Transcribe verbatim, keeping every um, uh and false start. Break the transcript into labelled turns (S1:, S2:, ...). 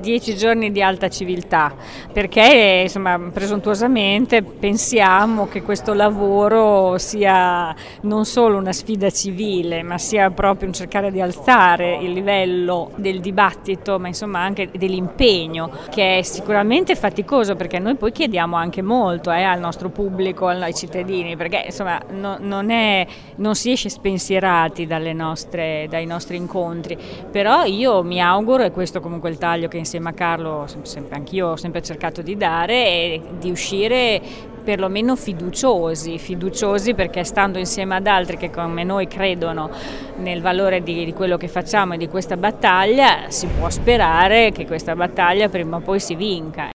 S1: dieci giorni di alta civiltà, perché insomma presuntuosamente pensiamo che questo lavoro sia non solo una sfida civile, ma sia proprio un cercare di alzare il livello del dibattito, ma insomma anche dell'impegno, che è sicuramente faticoso, perché noi poi chiediamo anche molto eh, al nostro pubblico, ai cittadini, perché insomma no, non, è, non si esce spensierati dalle nostre, dai nostri incontri, però io mi auguro, e questo comunque il taglio che insieme a Carlo sempre, anch'io ho sempre cercato di dare, è di uscire perlomeno fiduciosi, fiduciosi perché stando insieme ad altri che come noi credono nel valore di, di quello che facciamo e di questa battaglia, si può sperare che questa battaglia prima o poi si vinca.